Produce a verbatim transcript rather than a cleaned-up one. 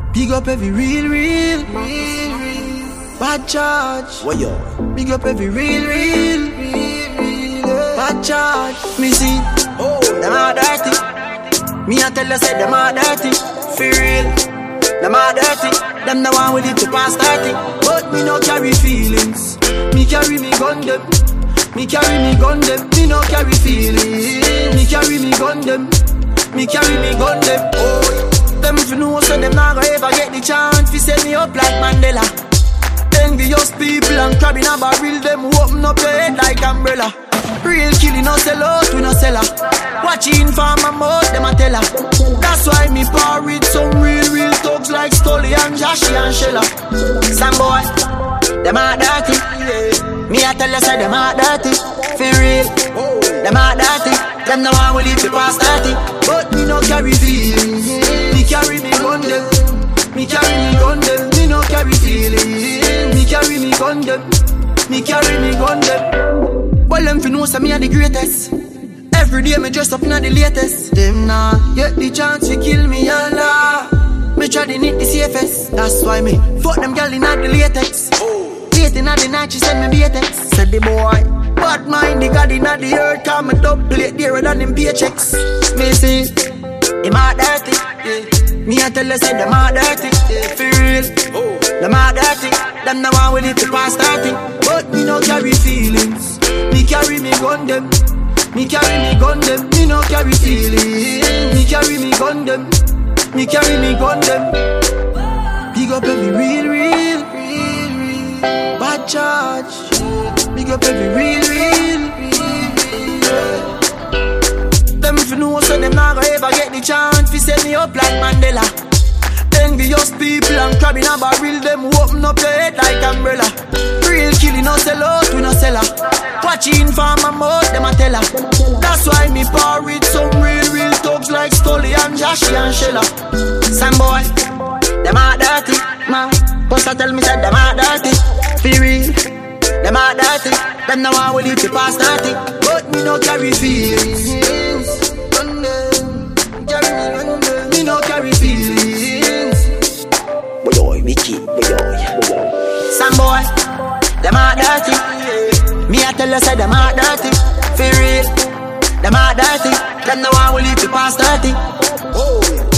Big up every real, real, real, real bad charge. What yo? Big up every real, real, real, real bad charge. Me see, oh, them all dirty. Me a tell you say them all dirty. For real, them all dirty. Them the one with it to pass thirty. But me no carry feelings. Me carry me gun them. Me carry me gun them. Me no carry feelings. Me carry me gun them. Me carry me gun them. Oh. Them if you know so them not gonna ever get the chance to set me up like Mandela. Envious people and crab in a barrel, them open up your head like umbrella. Real killing no sell out, we no sell her. Watching for my mouth, them a tell her. That's why me par with some real, real thugs like Stolly and Joshy and Shella. Some boy, them a dirty. Me a tell you say them a dirty. For real, them a dirty. Them no one will leave the past thirty. But me no carry feelings. Me carry me gun them. Me carry me gun them. Me no carry feelings. Me carry me gun them. Me carry me gun them. Well, them fi know say me a the greatest. Every day me dress up na the latest. Them nah get the chance to kill me and la. Me try to hit the safest. That's why me fuck them gal inna the latex. Late inna the night she send me latex. Said the boy. Bad mind, the God inna the earth. Cause me double plate dearer than them paychecks. Me see, him a dirty, yeah. Me a tell you say them a dirty, yeah. For real, oh. Them a dirty. Them the one with it to pass thirty. But me no carry feelings. Me carry me gun them. Me carry me gun them. Me no carry feelings. Me carry me gun them. Me carry me gun them. Big up every real, real, real, real bad charge. Big up every real, real, real, real. Them if you know so them not gonna ever get the chance to set me up like Mandela. Envious people and crab in a barrel, them open up your head like umbrella. Real killing no sell out, we no sell her. Watching for my mouth, them a tell her. That's why me par with some real, real thugs like Stolly and Joshy and Shella. Some boy, them a dirty, man. Posta tell me said them a dirty. For real, them a dirty. Them no one will leave the past thirty. But me no carry feelings. Gun them, carry me gun them. Me no carry feelings. Boy, boy, Mickey, boy, boy. Some boy, them a dirty. Me a tell you say them a dirty. For real, them a dirty. Them no one will leave the past thirty. Oh.